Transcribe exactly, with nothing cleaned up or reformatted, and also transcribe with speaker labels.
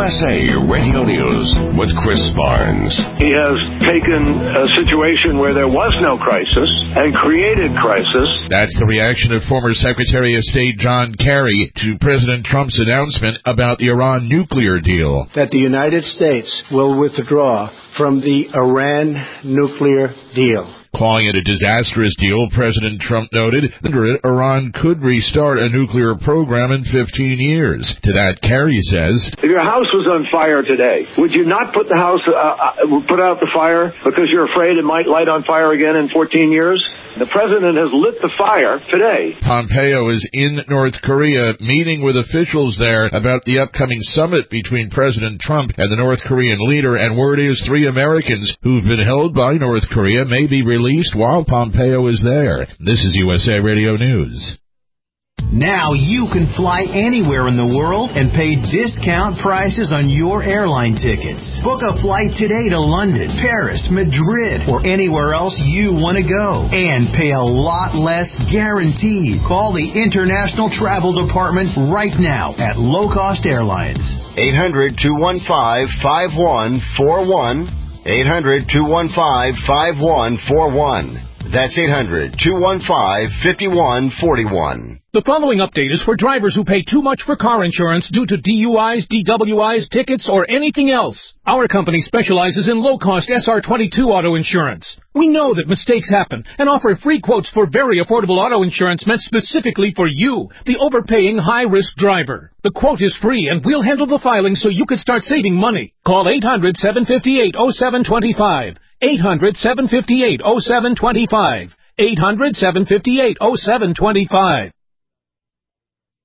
Speaker 1: S A Radio News with Chris Barnes.
Speaker 2: He has taken a situation where there was no crisis and created crisis.
Speaker 3: That's the reaction of former Secretary of State John Kerry to President Trump's announcement about the Iran nuclear deal.
Speaker 4: That the United States will withdraw from the Iran nuclear deal.
Speaker 3: Calling it a disastrous deal, President Trump noted that Iran could restart a nuclear program in fifteen years. To that, Kerry says,
Speaker 2: if your house was on fire today, would you not put the house, uh, put out the fire because you're afraid it might light on fire again in fourteen years? The president has lit the fire today.
Speaker 3: Pompeo is in North Korea meeting with officials there about the upcoming summit between President Trump and the North Korean leader, and word is three Americans who've been held by North Korea may be released while Pompeo is there. This is U S A Radio News.
Speaker 5: Now you can fly anywhere in the world and pay discount prices on your airline tickets. Book a flight today to London, Paris, Madrid, or anywhere else you want to go. And pay a lot less guaranteed. Call the International Travel Department right now at Low Cost Airlines.
Speaker 6: eight hundred, two one five, five one four one. eight hundred, two one five, five one four one. That's eight hundred, two one five, five one four one.
Speaker 7: The following update is for drivers who pay too much for car insurance due to D U Is, D W Is, tickets, or anything else. Our company specializes in low-cost S R twenty-two auto insurance. We know that mistakes happen and offer free quotes for very affordable auto insurance meant specifically for you, the overpaying high-risk driver. The quote is free, and we'll handle the filing so you can start saving money. Call eight hundred, seven five eight, oh seven two five. eight hundred, seven five eight, oh seven two five. eight hundred, seven five eight, oh seven two five.